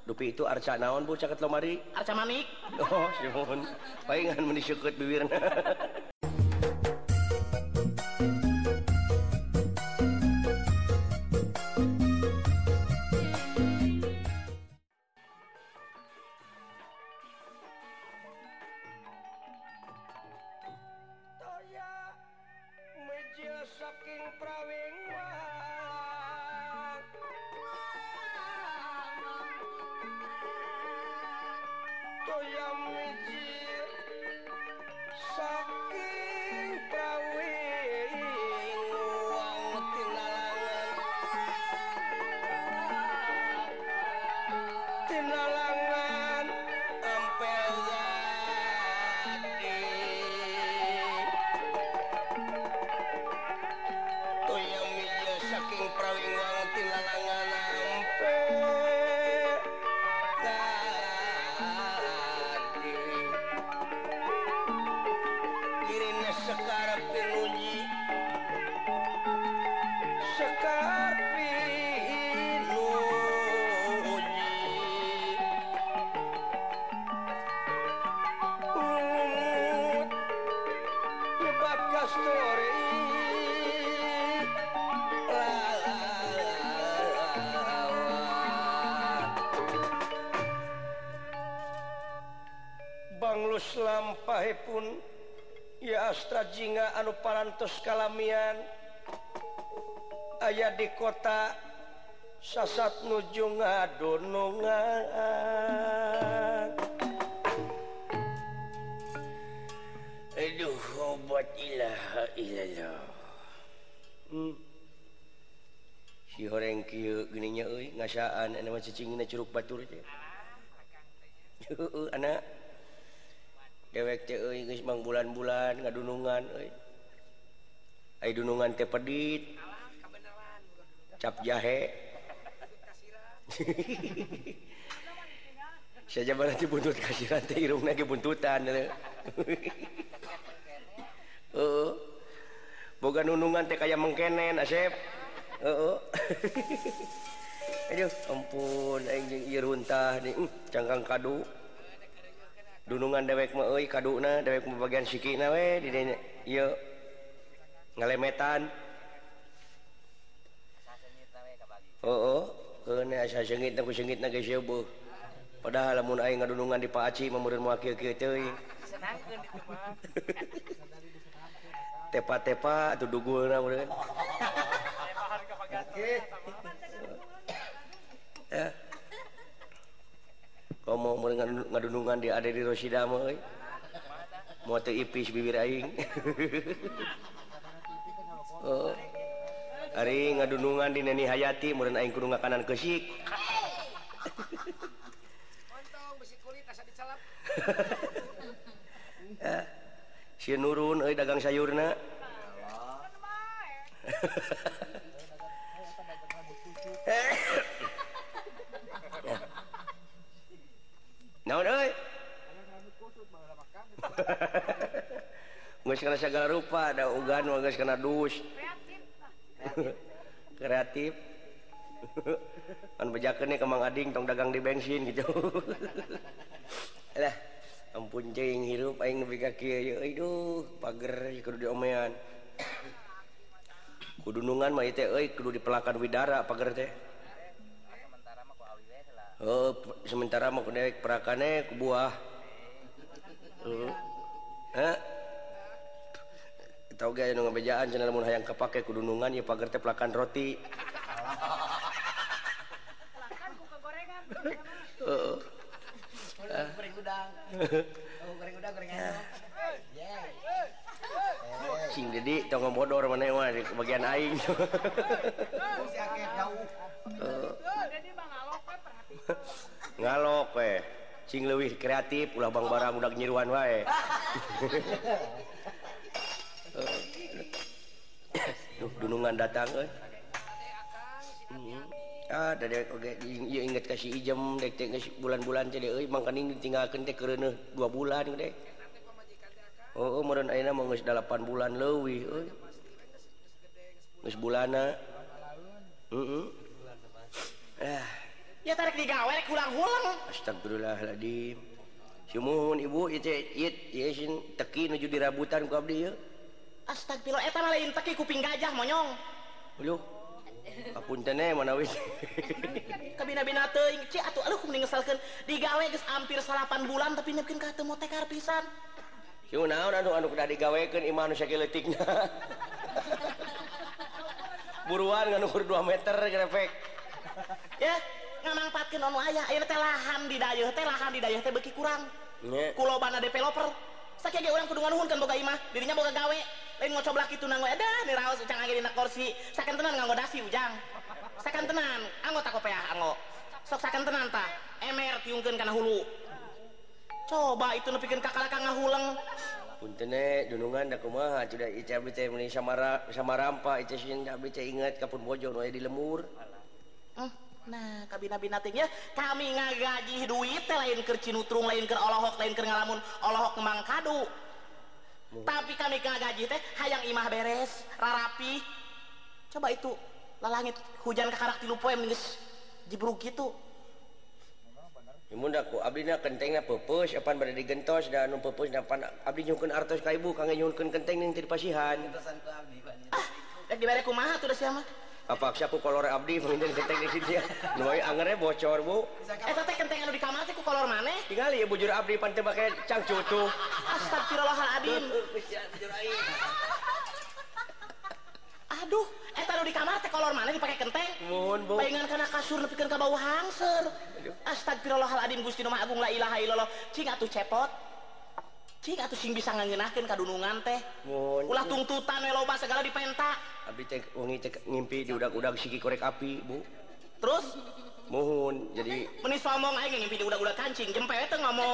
dupi itu arca naon Bu caket lomari arca manik oh syuhun palingan mun diseukeut bibirna saking prawing toyam wiji saking prawing wang tinalangan ampel gadi toyam wiji saking prawing wang tinalangan ampel sekar pinuji sekar pinuji nyebat kastori banglus lampahipun ya astra jingga anu parantos kalamian aya di kota sasat nuju ngadonongan aduh obat ilaha illallah si horeng kieu geuning nya euy ngasaan anu mah cicingna curug batur teh heueuh anak dewek teh euy geus mang bulan-bulan ngadunungan euy ai dunungan teh pedit cap jahe saja berarti buntut kasiran teh irungna ge buntutan heeh boga nunungan teh kaya mengkenen Asep heeh aduh ampun aing jeung ieu runtah nih cangkang kadu dunungan dewek mah euy kaduna dewek mah bagian sikina we di dieu ieu ngalemetan heeh keun asa seungitna ku seungitna geus eueuh padahal lamun aing ngadunungan di Pak Aci mah meureun moal kieu-kieu teuing senangkeun ditu mah tepa-tepa atuh dugulna meureun tepahan ka pagator ya komo meureun ngadunungan di ade di Rosida mah euy moal teu ipis bibir aing oh ari ngadunungan di Neni Hayati meureun aing kudu ngakanan keusik montong besi kulit asa dicelap si nurun euy dagang sayurna naon euy geus kana sagala rupa da ugan mah geus kana dus kreatif kan bejakeun ka Mang Ading tong dagang di bensin gitu alah ampun ceuing hirup aing nepi ka kieu euy duh pager kudu diomean kudunungan mah ieu teh euy kudu dipelakan widara pager teh sementara mah ku awi we lah oh sementara mah ku dewek perakane ku buah heh tau ge anu ngabejaan cenah lamun hayang kapake kudunungan ieu pager teh pelakan roti pelakan ku kegorengan heeh goreng udang oh goreng udang gorengan cing Dedi tong ngomodor maneh mah di bagian aing si akeh jauh Dedi mah ngalok we perhatian ngalok we cing leuwih kreatif ulah bang barang udah nyiruan wae duh dunungan datang euy ada dek oge ieu inget ka si Ijem dek teh geus bulan-bulan teh euy mangkaning ditinggalkeun teh keureuneuh 2 bulan dek oh meureun ayeuna mah geus 8 bulan leuwih euy geus bulana ya tarik digawe rek hulang-hulang. Astagfirullahaladzim. Sumuhun ibu yesin teki nuju dirabutan ku abdi ya. Astagfirullah eta mah lain teki kuping gajah monyong. Uluh. Apunten manawis. Kabina-bina teuing ci atuh aduh mending ngesalkeun digawe geus hampir 8 bulan tapi nepikeun ka teu motekar pisan. Sieu naon anu kudu digawekeun imah nu sakeuletikna. Buruan nganu ukur 2 meter grepek. Ya, ngamangpatkeun anu aya teh lahan di dayeuh teh beuki kurang. Nya. Kulobana developer. Sakieu ge urang kudu nganuhunkeun boga imah, dirinya boga gawe. Lain ngocoblak kitu nang we dah ni raos ucang age dina kursi. Sakantenan nganggo dasi ujang. Sakantenan anggota kopeah anggo. Sok sakantenan tah. Emer tiungkeun kana hulu. Coba itu nepikeun kakalaka ngahuleng. Punten dunungan da kumaha cuda ieu abdi teh meuni samarampa ieu sieun abdi teh inget kapun bojo nu aya di lemur. Nah, kabina-bina teh nya kami ngagaji duit teh lain keur cinutrung, lain keur olohok, lain keur ngalamun olohok kembang kadu. Tapi kami ngagaji teh hayang imah beres, rarapi. Coba itu lalangit hujan kakarak 3 poe geus jibruk kitu. Imun da ku abdi na kentengna peupeus apan bade digentos da anu peupeus da pan abdi nyuhkeun artos ka ibu kangge nyuhkeun kenteng ning ti pasihan. Rek dibere kumaha tuh da sia mah? Apaksa ku kolor abdi panginten kenteng di situ ya. Nu aya angere bocor, Bu. Eta teh kenteng anu di kamar teh ku kolor maneh? Tingali ya bujur abdi pan teu make cangcutu. Astagfirullahaladzim. Aduh, eta anu di kamar teh kolor maneh dipake kenteng? Muhun, Bu. Paingan kana kasur nepikeun ka bau hangser. Astagfirullahaladzim Gusti Nu Maha Agung la ilaha illallah. Cing atuh cepot. Cing atuh sing bisa ngangeunahkeun kadunungan teh. Muhun. Ulah tungtutan we loba segala dipenta. Abdi teh wengi teh ngimpi di udag-udag siki korek api, Bu. Terus Muhun, jadi meni somong aing ngimpi di udag-udag kancing, jempe teh ngomong.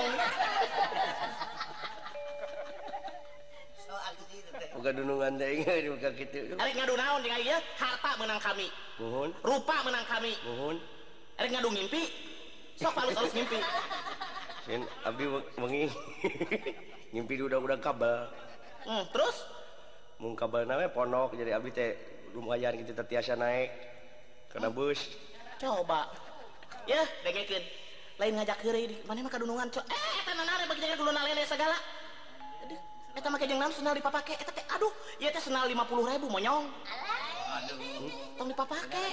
boga dunungan teh inget boga kitu. Arek ngadu naon jeung ieu? Harta menang kami. Muhun. Rupa menang kami. Muhun. Arek ngadu ngimpi. Sok halus-halus ngimpi. Sieun abdi wengi ngimpi di udag-udag kabel. Terus Mun kabelna we ponok jadi abdi teh lumayan kitu teh tiasa naik kana bus. coba. Ya, dengekeun. Lain ngajak heureuy di maneh mah kadunungan. Eta nanare bagi jaga duluna lele segala. Aduh, eta make jeung naon senal dipapake. Eta teh aduh, ieu teh senal 50.000 monyong. Aduh. Tong dipapake.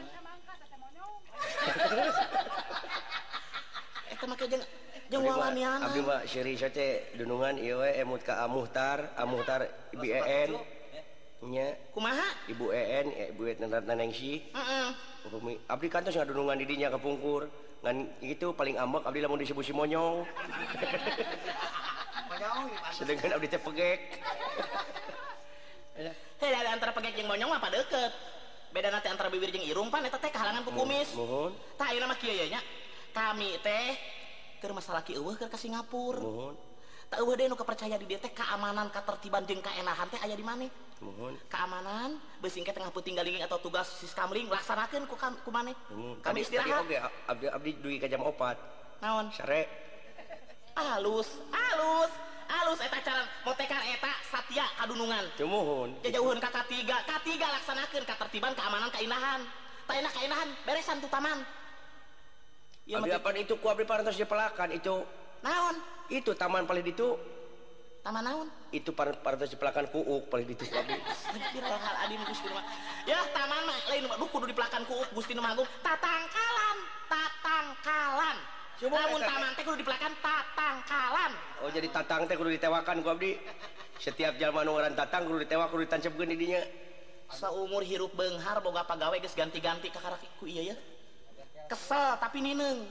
Eta make jeung wawanian. Abdi mah seri teh dunungan ieu we emut ka Amuhtar Ibu EN. Nya. Kumaha? Ibu EN, Ibu Nanengsi. Abdi kantos ngadunungan di dinya kapungkur. Ngan itu paling ambek abdi lamun disebut si monyong. Sedangkan abdi teh pegek. Heh, antara pegek jeung monyong mah padeukeut. Beda nanti antara bibir jeung irung pan eta teh kahalangan ku kumis. Mohon. Tah ayeuna mah kieu nya. Kami teh keur masalah ki eueuh keur ka Singapura. Mohon. Tak eueuh deui nu kepercaya di dieu teh keamanan, katertiban jeung kaenahan teh aya di maneh. Mohon. Keamanan, beusing ke tengah peuting galinging atau tugas siskamling laksanakeun ku maneh. Kami istirahat. Abdi dugi ka jam 4. Naon? Sare. Alus eta cara motekar eta satya kadunungan. Teu mohon. Jajauheun ka katiga laksanakeun katertiban, keamanan, kainahan. Taina kainahan beresan tu taman. Ieu Abdi apa itu ku abdi parantos dipelakan itu. Naon? Itu taman paling ditu. Taman naon? Itu parantos dipelakan kuuk paling ditu abdi. Astagfirullahaladzim Gusti Nu Maha. Ya taman mah lain duh kudu dipelakan kuuk Gusti Nu Maha Agung. Tatangkalan. Lamun taman teh kudu dipelakan tatangkalan. Oh jadi tatang teh kudu ditewakan ku abdi. Setiap jalma nu ngaran tatang kudu ditewak kudu ditancepkeun di dinya. Saumur hirup beunghar boga pagawe geus ganti-ganti ka karak ku ieu ya. Kesel tapi nineng.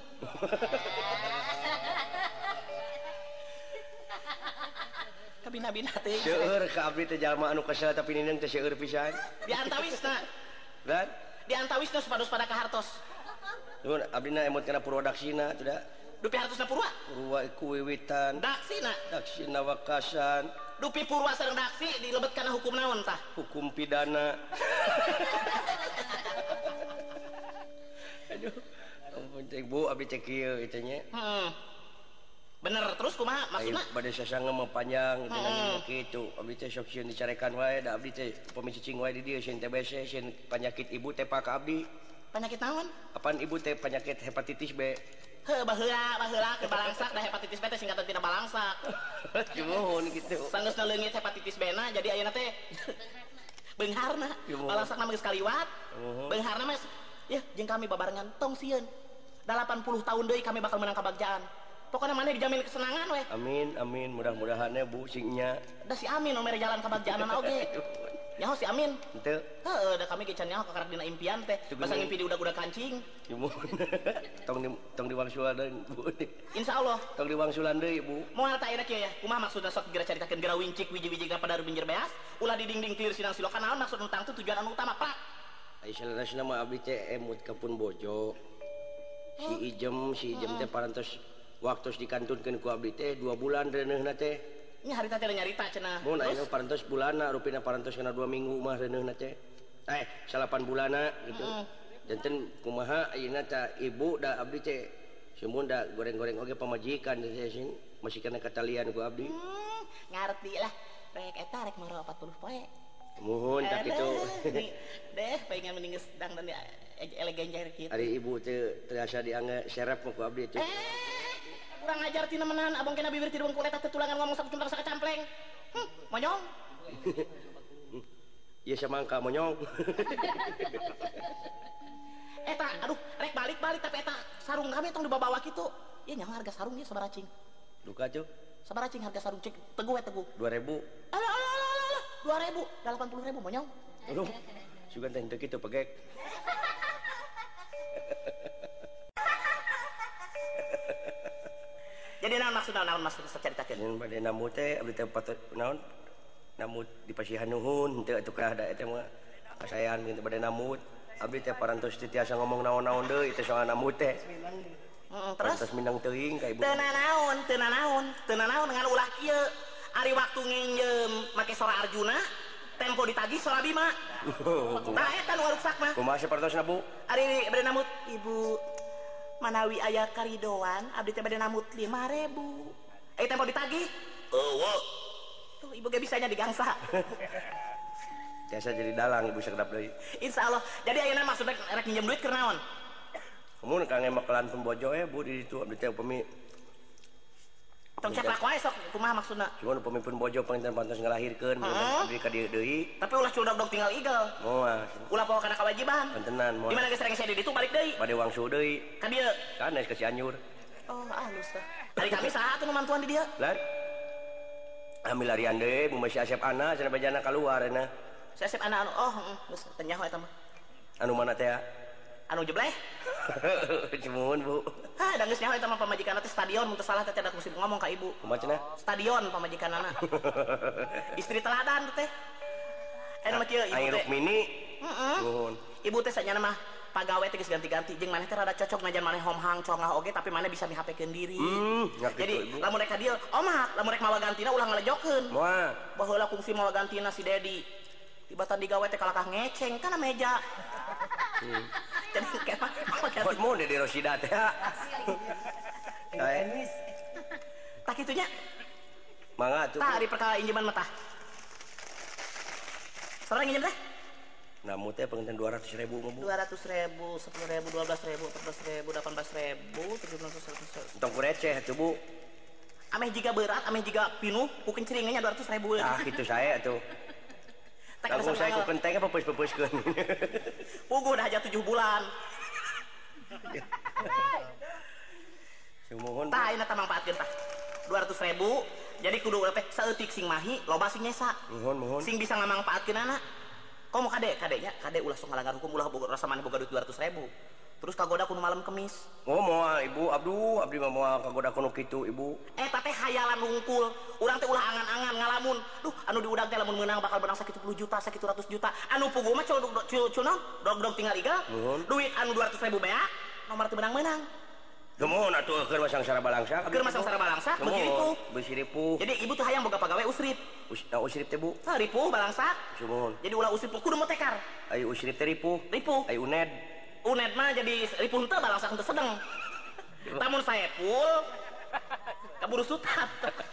Kabina-bina teh. Seueur ka abdi teh jalma anu kesel tapi nineng teh seueur pisan. Di antawisna. Dan Di antawisna supados pada kahartos. nuhun abdina emot kana purwadaksina teh da. Dupi hartosna purwa. Purwa ku wiwitan. Daksina. Daksina wakasan. Dupi purwa sareng daksi dilebet kana hukum naon tah? Hukum pidana. Aduh. Ampun cek Bu abdi cek kieu kitu nya. Bener terus kumaha maksudna? Ayo bade sasanga mah panjang dengan kitu. Abdi teh sok sieun dicarekan wae da abdi teh pamicicing wae di dieu sieun TBC sieun penyakit ibu teh pak abdi. Penyakit naon? Apaan ibu teh penyakit hepatitis B? Baheula ke balangsak da hepatitis B teh singkatan tina balangsak. Cuman gitu. Sanggeusna leungit hepatitis B na jadi ayeuna teh beungharna. Balangsak na geus kaliwat. Beungharna mah ya jeung kami babarengan tong sieun. 80 tahun deui kami bakal menang kabagjaan. Pokoknya mana dijamin kesenangan weh. Amin mudah-mudahan ya Bu singnya. Da si Amin nomere jalan kabagjaanan oge. Nyaho si Amin. Henteu. Da kami kican nyaho kakarek dina impian teh. Basa ngimpi di udah kancing. Tong diwangsulan deui Bu. Insyaallah. Tong diwangsulan deui Bu. Moal ta ayeuna kieu ya. Kumaha maksudna sok geura caritakeun geura wincik wiji-wiji ka pada binjir beas, ulah di dinding clear sinang silokan naon maksud utang teh tujuan anu utama, Pak. Ai salerasna mah abdi teh emut ka pun bojo. Si Ijem teh parantos waktu dikantunkeun ku abdi teh 2 bulan reuneuhna teh. Nya harita teh nyarita cenah. Mun ayeuna parantos bulanna rupina parantos kana 2 minggu mah reuneuhna teh. 8 bulanna gitu. Janten kumaha ayeuna teh ibu da abdi teh sumun da goreng-goreng oge pamajikan teh sing masih kana katalian ku abdi. Ngarti lah. Rek eta rek maro 40 poe. Muhun tak kitu. Deh pengen mending sedang dan elegan jair kitu. Ari ibu teh terasa diangge serep ku abdi teh. Kurang ajar tina menan abang kena bibir ti deung kulit tutulangan ngomong saku cuntak sakacampleng. Monyong. Ieu samangka monyong. Eta aduh rek balik tapi eta sarung kami tong dibawa kitu. Ieu nyaho harga sarung ieu sabaraha cing? Duka cuy. Sabaraha cing harga sarung cik? Teguh 2000. Alah 2000, 80.000 monyong. Aduh. Sugan teh henteu kitu pegek. Jadi naon maksudna sacaritakeun? Yang bade namu teh abdi teh patut naon? Namu di pasihan nuhun henteu atuh kah da eta mah. Kasayan minta bade namu. Abdi teh parantos teu tiasa ngomong naon-naon deui teh soal namu teh. Terus parantos minang teuing ka ibu. Teu naon ngan ulah kieu. Ari waktu nginjem make sora Arjuna, tempo ditagih sora Bima. Tah eta nu ngaruksak mah. Kumaha sapertosna Bu? Ari bade namut Ibu manawi aya karidoan abdi teh bade namut 5.000. Tempo ditagih. Eueuh. Tuh ibu ge bisanya digangsa. Tiasa jadi dalang ibu sakedap deui. Insyaallah. Jadi ayeuna maksudna rek nginjem duit keur naon? Mun kang emekelan pembojo Bu di ditu abdi teh upami tong ceklak wae sok kumaha maksudna? Cuman upami pun bojo pantos ngalahirkeun abdi ka dieu deui. Tapi ulah culdak tinggal igel. Moal. Ulah poho kana kewajiban. Pantenan moal. Di mana geus sering saya di ditu balik deui. Bade wangsu deui. Ka dieu. Sanes ke Cianjur. Oh, halus tah. Hari kami saha atuh nu mantuan di dieu? Lan ambil larian deui bu masih asep ana cenah bajana keluar na. Saya asep ana anu geus teu nyaho eta mah. Anu mana teh? Anu jebleh. Cumun Bu. Da geus nyaho eta mah pamajikanna teh stadion mun teu salah teh cenah mesti ngomong ka ibu. Kumaha cenah? Stadion pamajikanana. Istri teladan teh. Mah kieu ibu teh. Aing Rukmini. Nuhun. Ibu teh sanyana mah pagawe teh geus ganti-ganti jeung maneh teh rada cocok ngajan maneh homhang congah oge tapi maneh bisa mihapkeun diri. Jadi lamun rek ka dieu, omah, lamun rek mawa gantina ulah ngalejokeun. Moal. Baheula kungsi mawa gantina si Dedi. Tibatan digawe teh kalakah ngeceng kana meja. Jadi kemah Hot mun di Rosida teh. Enis. Tak kitunya. Mangga tuh. Tah ari perkara injeman mah tah. Sareng nginjem teh? Namu teh pengen 200.000 mah Bu. 200.000, 10.000, 12.000, 14.000, 18.000, 17.000. Tong ku receh atuh Bu. Ameh jiga berat, ameh jiga pinuh, ku kencringnya 200.000. Ah kitu saya atuh. Langsung saya ku kenteng pepeus-pepeuskeun. Puguh dah aja 7 bulan. Sumuhun. Tah ayeuna tah mangpaatkeun tah. 200.000. Jadi kudu teh saeutik sing mahi, loba sing nyesa. Muhun. Sing bisa ngamangpaatkeunana. Komo kadenya, kade ulah sok ngalanggar hukum ulah boga rasa maneh boga duit 200.000. Terus kagoda kudu malam kemis. Oh moal Ibu, abdi mah moal kagoda kuno kitu Ibu. Teh hayalan hungkul. Urang teh ulah angan-angan ngalamun. Duh, anu diudag teh lamun meunang bakal menang sakitu 10 juta, sakitu 100 juta. Anu puguh mah cul naon? Dog tinggal igal. Duit anu 200.000 beak, nomor teu menang-menang. Gemohon atuh keur masang sara balangsa. Keur masang sara balangsa, beusi ripuh. Jadi ibu tuh hayang boga pagawe usrip. Usrip teh Bu. Ripuh balangsa. Sumuhun. Jadi ulah usrip kudu motekar. Ai usrip teh ripuh. Ai uned. Uned mah jadi ripuh teu balangsa teu sedeng. Tamun saepul kaburu sutat.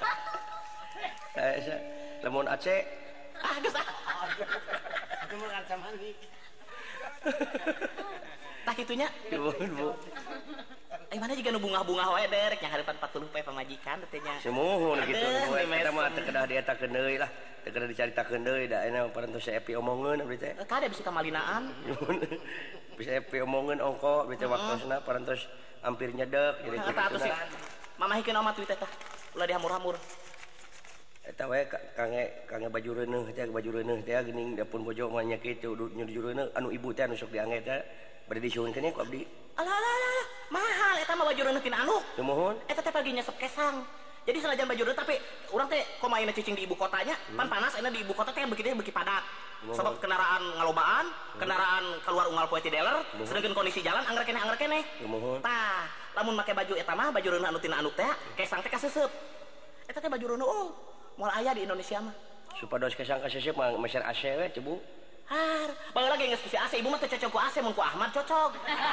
Lamun Aceh. Geus Cuma kan sama nih. tah kitunya Bu. mana juga nu bunga-bunga wae derek nya harapan 40 pe pamajikan teh nya. Semuhun gitu. Kita mah teu kedah dietakeun deui lah. Teu kedah dicaritakeun deui da aya parantos Epi omongeun abdi teh. Kade bisa kamalinaan. Bisa Epi omongeun ongko abdi teh waktosna parantos hampir nyedek jadi eta atuh sih. Mamahikeun omat teh tah. Ulah dihamur-hamur. Eta wae kange baju reuneuh teh geuning dapun bojo mah nya kitu nyuju reuneuh anu ibu teh anu sok diangge teh bade disuhunkeun ku abdi. Alah mahal eta mah baju reuneuh tina anu. Nuhun. Eta teh pagi nyesep kesang. Jadi senajan baju reuneuh tapi urang teh komaina cicing di ibu kotanya pan panas enak di ibu kota teh beuki padat. Sebab kendaraan ngalobaan, kendaraan keluar unggal poe ti dealer, sedangkeun kondisi jalan angger keneh. Tah, lamun make baju eta mah baju reuneuh anu tina anu teh kesang teh kaseuseup. Eta teh baju reuneuh moal aya di Indonesia mah. Supados kesang kaseuseup mah meser AC we cebu. Har, baheula ge geus ku si AC, ibu mah teu cocok ku AC, mun ku Ahmad cocok.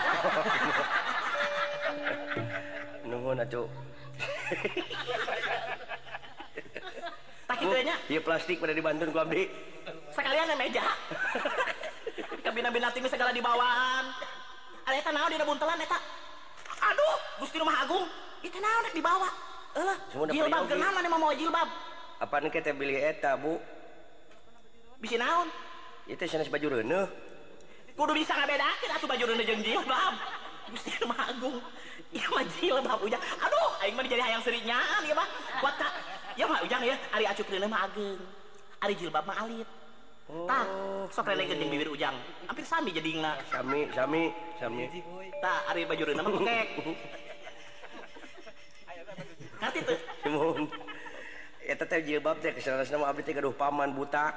Nuhun atuh. Tak kitu nya. Ieu plastik pada dibantun ku abdi. Sekalian meja. Kabina-bina timi segala dibawaan. Ada eta naon dina buntelan eta. Aduh, Gusti Rumah Agung, itu naon rek dibawa. Eulah, jilbab geunah mah mau jilbab. Apaan ke teh beli eta, Bu? Bisi naon? Itu sanes baju reuneuh. Kudu bisa ngabedakeun atuh baju reuneuh jeung jilbab. Gusti Rumah Agung. Ieu mah jilbab ujang. Aduh, aing mah jadi hayang serinyaan ieu mah. Kuat tak? Ya mah ujang ya, ari acup reuneuh mah ageng. Ari jilbab mah alit. Tah, sok renengkeun jeung bibir ujang. Hampir sami jadingna. Sami. Tah, ari baju reuneuh mah pekek. Ngerti tuh? Mun eta teh jilbab teh kesalasna mah abdi teh gaduh paman butak.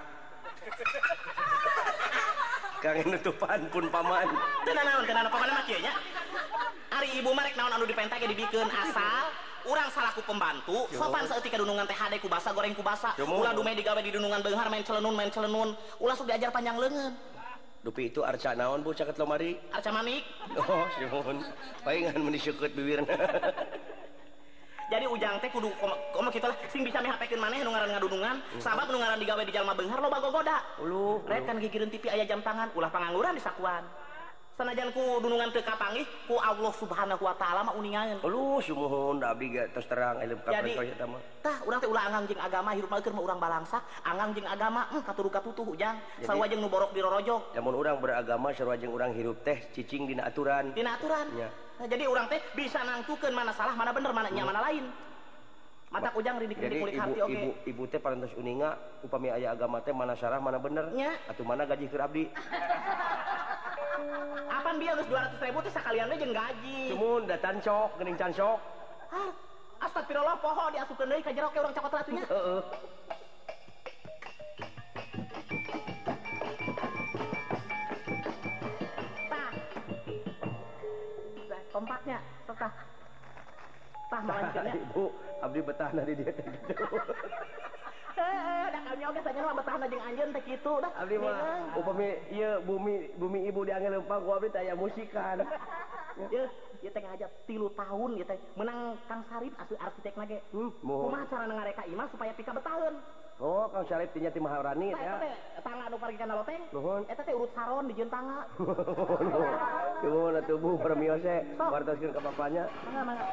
Kangen nutupan pun paman. Teu naon kenana paman mah kieu nya. Ari ibu mah rek naon anu dipenta ge dibikeun asal urang salaku pembantu sopan saeutik kadunungan teh hade ku basa goreng ku basa ulah dume digawe di dunungan beunghar main celenun ulah sok diajar panjang leungeun. Dupi itu arca naon Bu caket lomari? Arca manik. Oh siun paingan mun diseukeut bibirna. Jadi ujang teh kudu komo kitu lah sing bisa mehapekeun maneh nu ngaran ngadunungan sabab nu ngaran digawe di jalma beunghar loba gogoda. Rek kan gigireun TV aya jam tangan ulah pangangguran di sakuan. Sanajan ku dunungan teu kapanggih ku Allah Subhanahu wa taala mah uningaeun. Sumuhun da abdi ge tos terang eleup ka perintah eta mah. Tah urang teh ulah angang jeung agama hirup mah keur mah urang balangsa, angang jeung agama katudu katutuh ujang. Sarua jeung nu borok di rorojog. Lamun urang beragama sarua jeung urang hirup teh cicing dina aturan. Dina aturan. Nya. Nah, jadi urang teh bisa nangtukeun mana salah, mana bener, mana nya mana lain. Matak ujang rindik-rindik kulit hati oge. Ibu teh parantos uninga upami aya agama teh mana salah mana bener. Nya. Atuh mana gaji keur abdi. Apaan biar geus 200.000 teh sakalian we jeung gaji. Cumun da cancok, geuning cancok. Hah, astagfirullah poho diasupkeun deui ka jero ke urang cokot ratunya. Heeh. Tah. Kompaknya, tah. Tah malankeunnya. Ibu, abdi betahna di dieu teh kitu. Da kami oge sanya mah betahna jeung anjeun teh kitu dah. Abdi mah upami ieu bumi ibu diangge leumpang ku abdi teh aya musikan. Yeuh, ieu teh ngajak 3 tahun ieu teh menang Kang Sarip asli arsitekna ge. Kumaha carana ngareka imah supaya pika betaheun. Oh, Kang Sarip tinya ti Maharani ya. Tangga anu pargi kana loteng. Eta teh urut saron di jeung tangga. Nuhun atuh Bu permiose wartoskeun ka bapaknya. Mangga.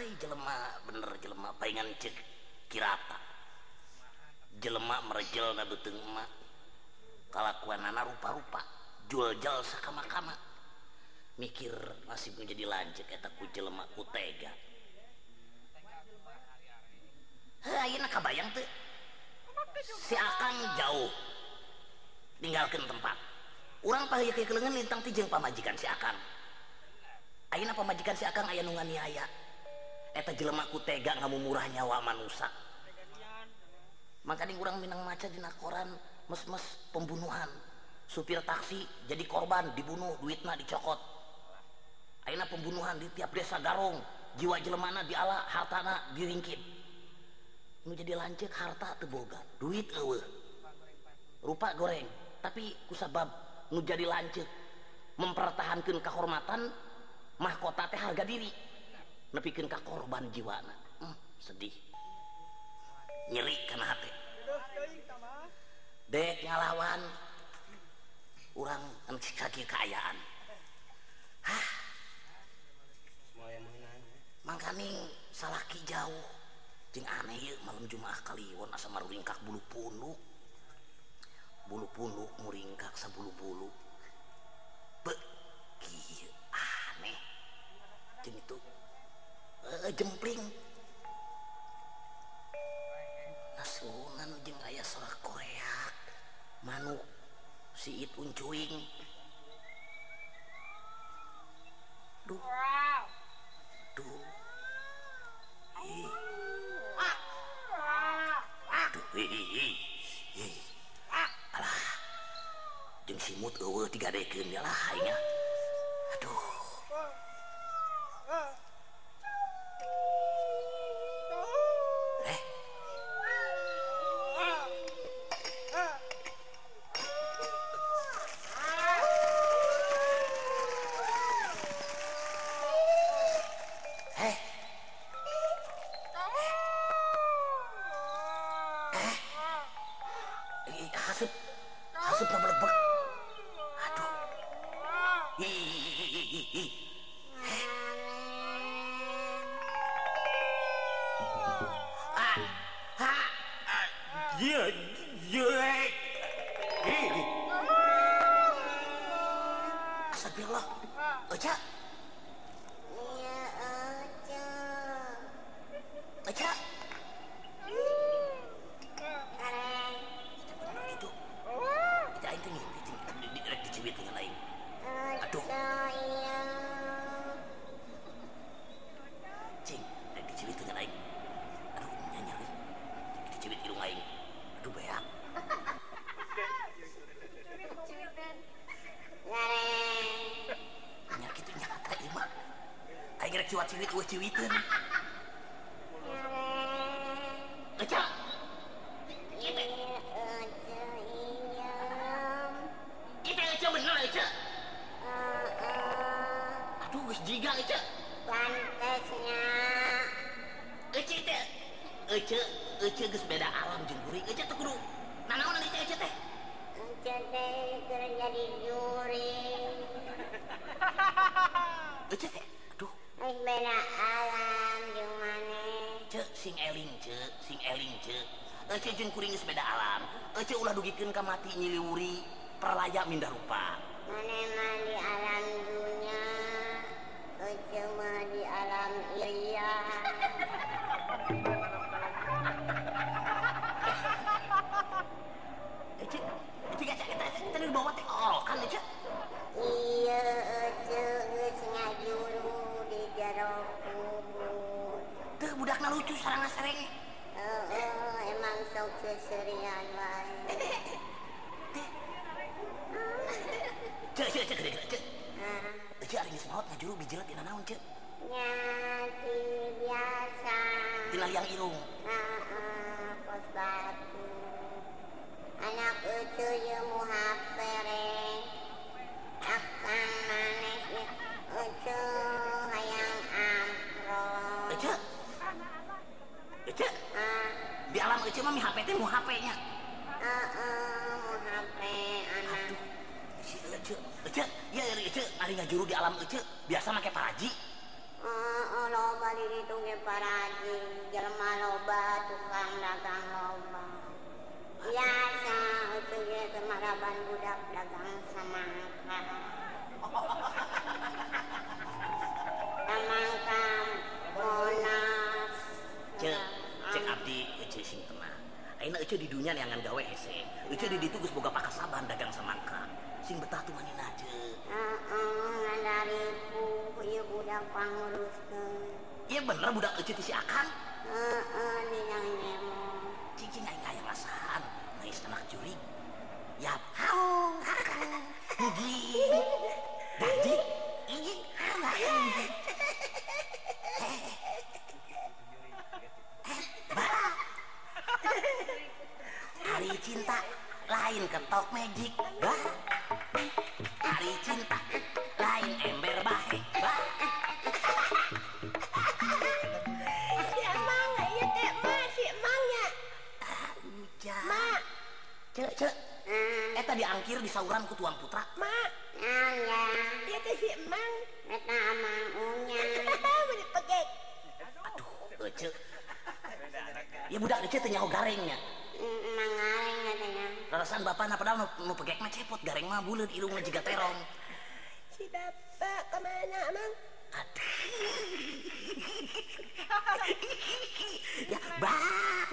jelema bener jelema paingan cek kirata jelema merejel na beteung emak kalakuanana rupa-rupa jual-jal sakama-kama mikir nasib jadi lanjut eta ku jelema ku tega ayeuna kabayang teu si Akang jauh ninggalkeun tempat urang paheuk ke keuleungan lintang ti jeung pamajikan si Akang ayeuna pamajikan si Akang aya nu nganiaya eta jelema ku tega ngamumurah nyawa manusia makanya urang minang maca dina koran mes-mes pembunuhan supir taksi jadi korban dibunuh duitna dicokot ayeuna pembunuhan di tiap desa garong jiwa jelemana diala hartana diringkit nu jadi lanceuk harta teu boga duit eueuh rupa goreng tapi kusabab nu jadi lanceuk mempertahankeun kahormatan mahkota teh harga diri nepikeun ka korban jiwana sedih nyeri kana hati dek ngalawan urang anu kaki kaayaan mangkaning salaki jauh jeung aneh yeuh malam Jumaah Kaliwon asa maruringkak bulu punduk muringkak sabulu-bulu kieu aneh jeung itu jempling nasunan jeung aya sorak koreak manuk siit uncuing duh alah jeung simut eueuh digadekeun ya lah aing aduh haseup na belebek aduh astagfirullah Eca Eca dicibit dengan lain aduh cing dicibit dengan lain aduh nyari dicibit hidung lain aduh beak nya kitu nyata ieu mah aing rek ciwat ciwit eueuh ciwiteun Eca bener Eca aduh geus jigang Eca pantesnya Ece geus beda alam jeung kuring Ece teh kudu nanaon Ece teh Ece teh keur jadi juring Ece teh aduh geus beda alam jeung maneh Cek sing eling cek Ece jeung kuring geus beda alam Ece ulah dugikeun ka mati nyiliwuri perlaya mindah rupa mana mah di alam dunia Ece mah di alam iria Ece kita di bawah teh kan Ece iya Ece geus ngajuru di jero kubur teu budakna lucu sareng sareng emang sok seserian wae Cek. Ece ari geus maot ngajuru bijelet dina naon, Cek? Nyati biasa. Tina liang irung. Pos batu. Anak Ece ye mu hape reng. Akang manes Ece hayang amprol. Ece? Di alam Ece mah mi hape teh mu hape-nya. Mu hape anak. Ece, ya Ece, ari ngajuru di alam Ece biasa make paraji. Loba di ditu ge paraji jelema loba tukang dagang loba biasa itu ge kemaraban budak dagang samangka samangka monas cek abdi ece sing tenang ayeuna ece di dunia neangan gawe hese ece di ditu geus boga pakasaban dagang samangka sing betah tuh manehna ce ngandaripu ieu budak panguruskeun iya bener budak ece ti si Akang dinang nyemo cicing aing aya rasaan geus tenak jurig yap haung mugi dadi ini hari cinta lain ketok magic bah hari cinta lain ember bahe bah si emang ieu teh mah si emangnya hujan mak cek eta diangkir di sauran ku Tuan Putra mak ya ieu teh si emang eta amang unya bener pegek aduh cek ya budak ece teh nyaho garengnya mangareng katanya rarasan bapana padahal nu pegek mah cepot gareng mah buleud irungna jiga terong si bapak kemana emang aduh ya bah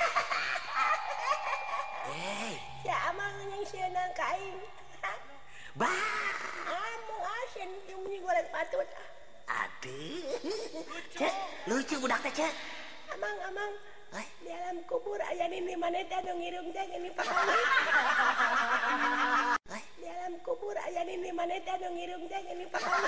si amang yang sienang kain bah amu asin cumi goreng patut aduh cek lucu budak teh cek amang di alam kubur aya nini maneta nu ngirum teh ini pakali di alam kubur aya nini maneta nu ngirum teh ini pakali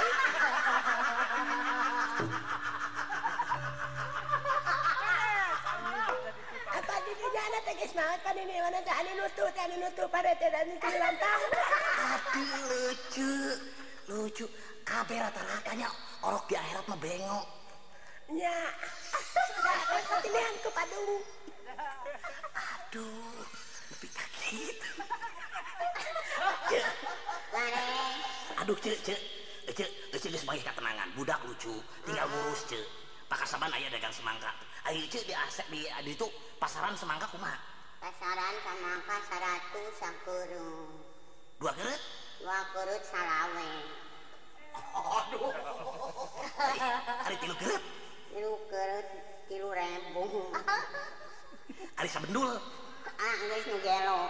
apa di jana teh geus naon pan ini maneta anu nutu parete dan itu lantang aduh lucu kabeh rata-ratanya orok di akhirat mah bengok nya pilihan ke Padung aduh lebih kaget aduh cek geus mangih katenangan budak lucu tinggal ngurus cek pakasaban aya dagang semangka ayo cek di asep di itu pasaran semangka kumaha pasaran semangka 100 sakeurung 2 kereut 2 kereut salawe aduh hari 3 kereut 3 kereut 3.000 ari sabendul geus nu gelo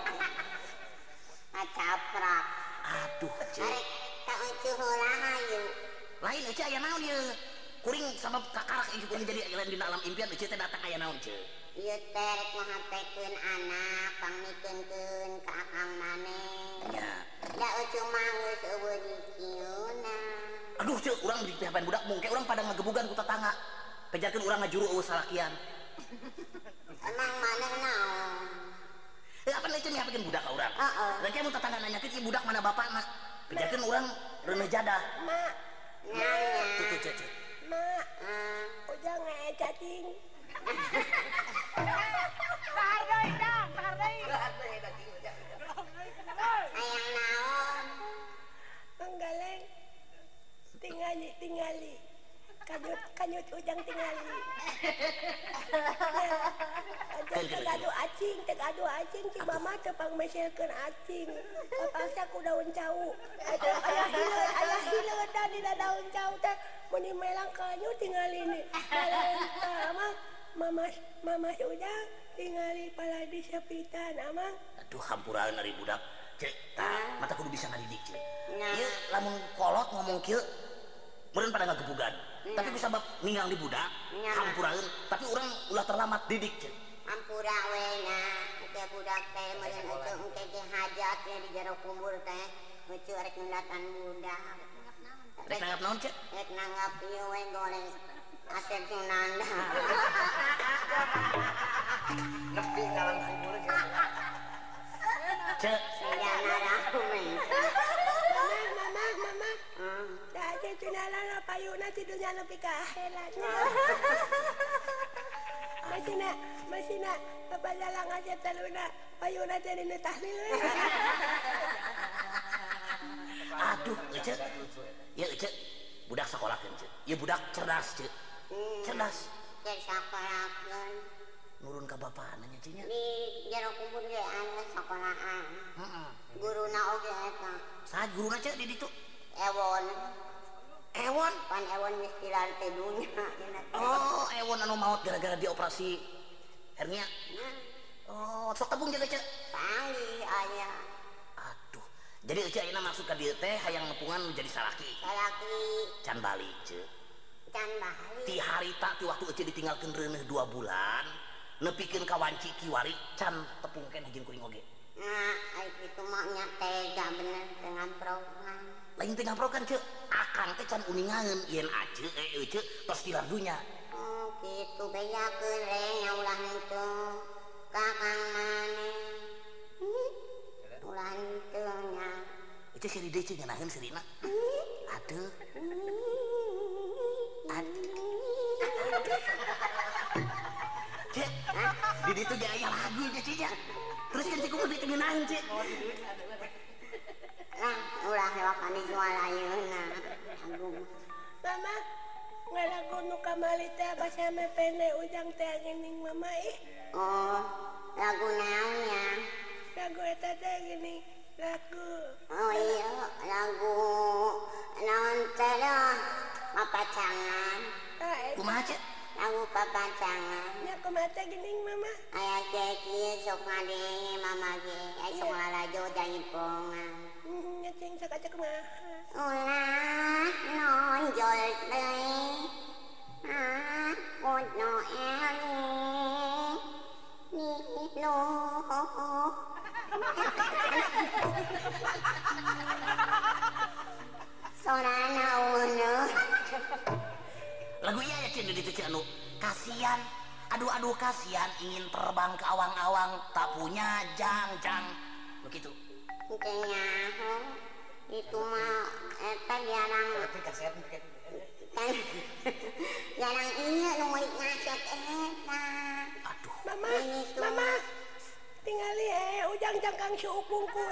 acaprak aduh cek arek tak euceuh heula hayu lain cek aya naon ieu kuring sabab kakarak ieu kuring jadi lain dina alam impian cek teh datang aya naon cek ieu teh rek ngahapekeun anak pamikeunkeun ka akang maneh nya da euceuh mah geus eueuh dikieuna aduh cek urang di pihapan budak mungke urang pada ngagebugan ku tetangga kejarkeun urang ngajuru eueuh salakian emang maneh naon apa leceh mihapekeun budak ka urang dan mun tetangga nanyakeun ieu budak mana bapakna kejarkeun urang reuneuh jadah mak nanya tuh cek mak ujang ngae cacing sayang naon menggaleng tingali kanyut ujang tingali teg adu acing ci mama tepang meselkeun acing kapaksa ku daun cau aya hileud da dina daun cau teh mun melang kanyut tingali ni mama ujang tingali pala di sepitan amang aduh hampuraeun ari budak cek tah mata kudu bisa ngadidik cek ieu lamun kolot ngomong kieu meureun pada ngagebugan tapi ku sabab ninggal di budak hampuraeun tapi urang ulah terlambat didik cek hampura we na teh budak teh meureun euceuh engke ge hajat ya di jero kubur teh euceuh rek nundatan budak rek nanggap naon cek rek nanggap ieu we golek Asep Sunanda nepi kalang kubur cek Sejana ramen mama dah aja tunala payuna tidurnya nepi ka akhirat masina papajalang aja taluna payuna jadi nu tahlil aduh cek ya cek budak sekolakeun cek ya budak cerdas cek cerdas Cek sakolakeun. nurun ka bapak nanya cinya Di jero kubur ge aya sekolahan. Guruna oge eta. saha guruna cek di ditu Ewon. Ewon Pan ewon geus tilar teh dunya cenah teh. oh Ewon anu maot gara-gara dioperasi hernia oh sok tabung jaga cek Panggih aya. aduh jadi cek ayeuna masuk ka dieu teh hayang nepungan jadi salaki Salaki can balik cek can balik. ti harita ti waktu ece ditinggalkeun reuneuh 2 bulan nepikeun ka wanci kiwari can tepungkeun hijin kuring oge Nah, ai kitu mah nya tega bener dengan program. lain teh ngaprokan cek akang teh can uningaeun yen ace ece tos tilar dunya Oh, kitu bejakeun re nyaulah henteu. Kakang maneh. Ulah henteu nya. ece seri deui cek ngeunaheun serina aduh cek di ditu ge aya lagu nya cinya terus kan cek kudu ngeunaheun cek Lah, ulah hewakan dijual ayeuna. Agung. Mama, ngalagu nu kamali teh basa me pene ujang teh geuning mama ih. Oh, lagu naon ya? Lagu eta teh geuning lagu. Oh iya, lagu naon teh dah? Papacangan. Ah, eta kumaha cek Lagu papacangan. nya kumaha teh geuning mama. Aya teh kieu sok ngadenge mama ge. Aya sok ngalajo jaipongan. Nya cing sakacak kumaha. Ulah nonjol deui. Kut no eli. Nilo. Sorana uneun. lagu iya ya cek di ditu cek anu kasian aduh kasian ingin terbang ke awang-awang tak punya jang begitu Nyaho. Itu mah eta jarang jarang ieu nu meuli ngaset eta. aduh Mama, Ini tuh. mama. Tingali ujang jangkang suupung ku.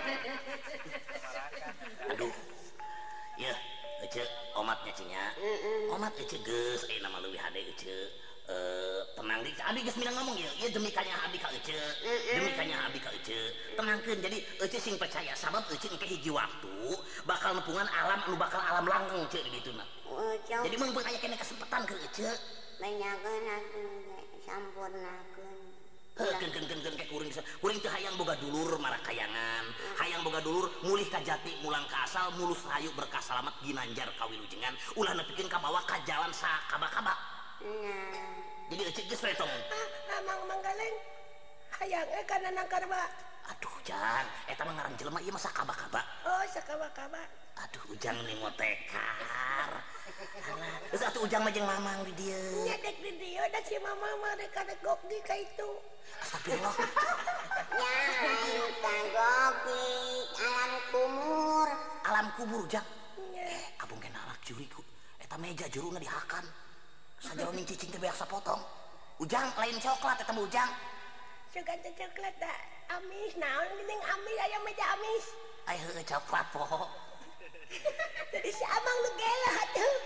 aduh ya ece omatnya cinya omat ece geus nama leuwih hade ece tenang di abi geus minang ngomong ya ieu demi kanya abi ka ece demi kanya abi ka ece tenangkeun jadi ece sing percaya sabab ece engke hiji waktu bakal nepungan alam anu bakal alam langgeng ceu di dituna Ucap jadi mun aya kene kesempatan ke ece banyakeun atuh ge sampurnakeun. Ken kuring teh hayang boga dulur marakayangan hayang boga dulur mulih ka jati mulang ka asal mulus rahayu berkah salamet ginanjar kawilujengan ulah nepikeun ka bawah ka jalan sakaba-kaba Nah, jadi ecek geus we tong Amang manggaleng. Hayang kana nangkarba. aduh jan eta mah ngaran jelema ieu mah sakaba-kaba Oh, sakaba-kaba. aduh ujang ningotekar alah geus atuh ujang mah jeung mamang di dieu Nyedek di dieu da si mama mah rek kadegok di ka itu. astagfirullah ya lain kagoki alam kumur. alam kubur ujang Nya. abung kena anak juriku eta meja juruna dihakan sajaroning cicing teh beak sapotong ujang lain coklat eta mah ujang Sugan teh coklat da amis naon geuning amis aya meja amis. ai heuh coklat poho Jadi si amang nu gela atuh.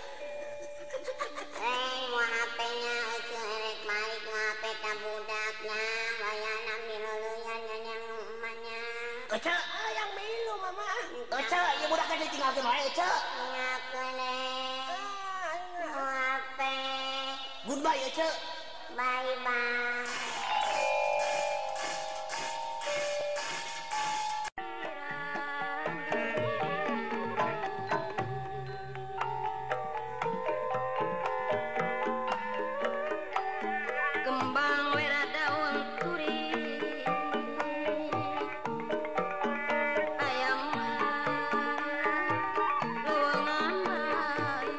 Mau HP-nya ucu erek balik mau HP ka budaknya layana miluluyan yang emaknya. ece Ah, yang milu mama. ece ieu budakna ditinggalkeun wae ece Ngakeun mau HP. goodbye ece Bye bye. Kembang merah daun turi ayam ruangan baik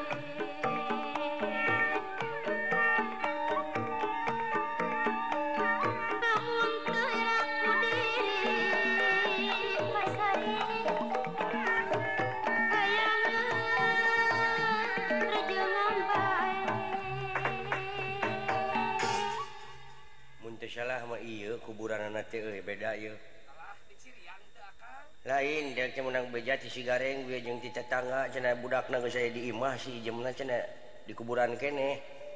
namun kehirak kudi pasari ayamnya rejengan baik Mun teu salah mah ieu kuburanna teh beda ieu. Lain dia teh menang beja ti Sigareng we jeung ti tetangga cenah budakna geus aya di imah si jemna cenah di kuburan keneh.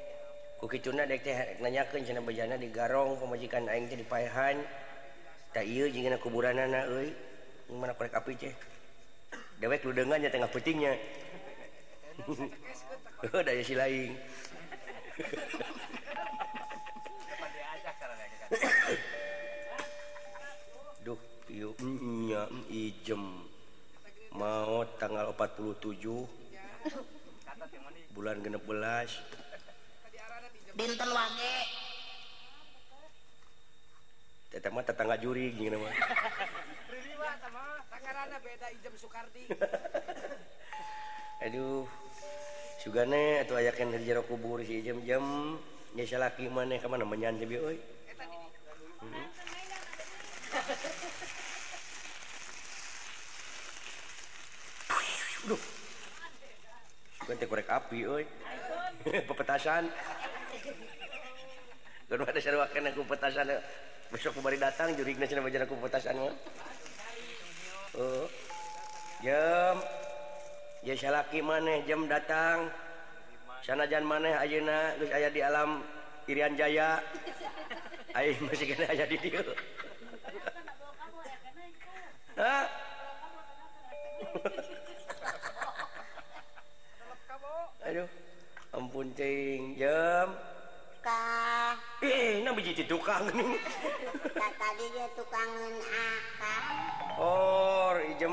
ku kituna dek teh nanyakeun cenah bejana di Garong pamajikan aing teh di Paehan da ieu jingna kuburanana euy mana korek api teh dewek ludeungan nya tengah peutingnya daya si laing duh ieu nya ijem maot tanggal 47 bulan 16 dinten wage teteh mah tetangga juri gini mah Riliwa sama tangarana beda Ijem Sukardi. aduh sugane atuh ayakeun di jero kubur si jam-jam nya salaki maneh ka mana menyan teh euy duh bukan teh korek api euy pepetasan kan ada sarwakeun aku petasan besok kembali datang jurigna cenah bajana ku petasan mah oh jam ya salaki maneh jam datang sanajan maneh ayeuna geus aya di alam Irian Jaya aing masih kena aya di dieu hah aduh ampun cing jam Kah, nah biji tukang nih tadi dia tukangan akang. oh ijem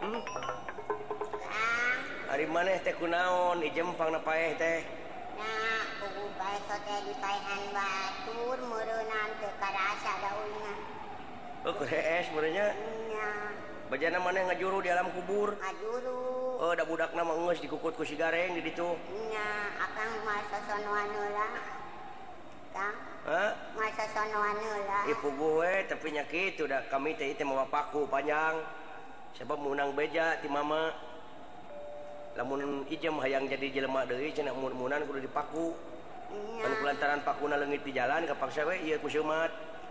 Kang, hari maneh teh kunaon ijem pangna paeh teh nah, kuku bae teh di Paehan batur, meureunnan teu karasa daunna. oh kurees meureunnya Nya, bajana maneh ngajuru di alam kubur ajuru. oh da budakna mah geus dikukut ku si gareng di ditu Nya, akang masa sonoan heula. Kang, hah masa sonoan heula. ipu gue tapi nya kitu da kami teh mah bapakku panjang sebab menang beja ti mama lamun ijem hayang jadi jelema deui cenah mun-munan kudu dipaku kan Nya, kulantaran pakuna leungit di jalan kapaksa we ieu ku seumat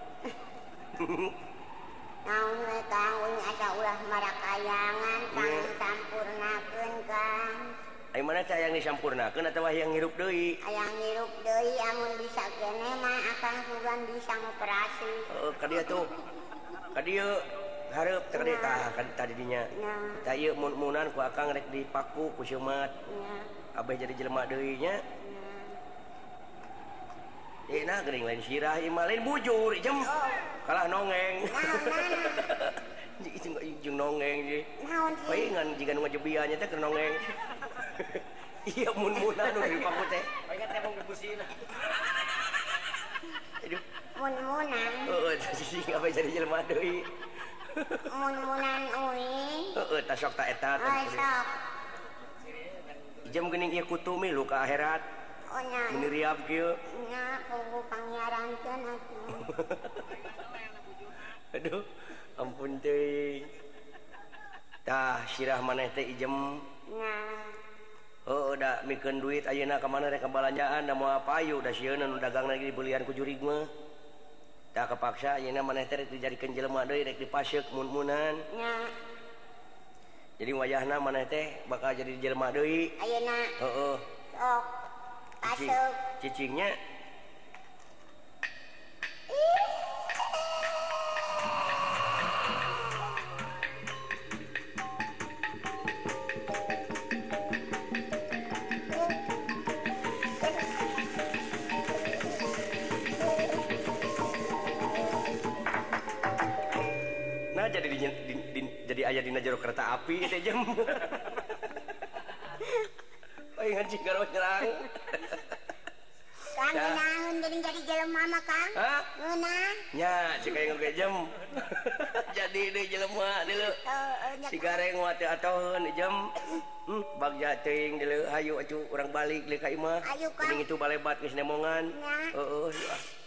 naon we Kang, uing asa ulah marakayangan, Kang sampurnakeun Kang. ai mana teh hayang disampurnakeun atawa hayang ngirup deui Ayang ngirup deui amun bisa kene mah akang sugan bisa ngoperasi. ka dieu tuh ka dieu hareup teh ka dieu tah kan tadi dinya Nah, tah ieu mun-munan ku akang rek dipaku ku seumat nya, abeh jadi jelema deui nya nah geuning lain sirah ieu mah lain bujur ijem kalah nongeng jeung nongeng je naon sih? paingan jika nu ngajebianya teh keur nongeng iya mun-munan nu dipaku teh Paingan teh mau ngebusina. aduh Mun-munan, heueuh tah sing abeh jadi jelema deui mun-munan uing. heueuh tah sok tah eta Oh, sok. ijem geuning ieu kutumi lu ka akhirat Oh, nya, mun riab kieu nya, kuku pangiarankeun atuh. aduh ampun teuing tah sirah maneh teh ijem Nya, heueuh da mikeun duit ayeuna ka mana rek kabalanjaan da moal payu da sieun nu dagang lagi dibelian ku jurig mah tah kapaksa ayeuna maneh teh rek dijadikeun jelema deui rek dipasyeuk mun-munan nya, jadi wayahna maneh teh bakal jadi jelema deui ayeuna heueuh sok pasuk. cicingnya nah jadi jadi aya dina jero kereta api teh jam paingan cinggal nyerang Kang, ngeunahun jadi jelema mah Kang. hah Ngeunah. nya cik aya ngegejam jadi deui jelema deuleu Nya, si gareng wa teu atoheun jam bagja teuing deuleu hayu atuh urang balik deui ka imah Ayo, Kang. geuning itu balebat geus nemongan Nya. heueuh